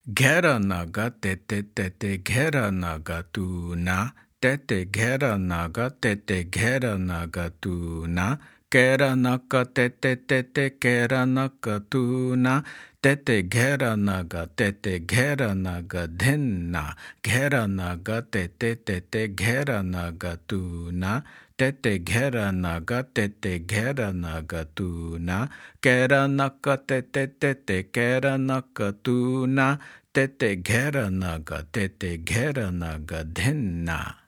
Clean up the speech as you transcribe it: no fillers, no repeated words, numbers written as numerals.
Gera naga tete tete gera naga tuna. Tete gera naga tete gera naga tuna. Gera naga tete tete gera naga tuna. Tete gera naga denna. Gera naga tete tete gera naga tuna. Tete gera naga tuna. Gera naga tete tete gera naga tuna. Tete gera naga denna.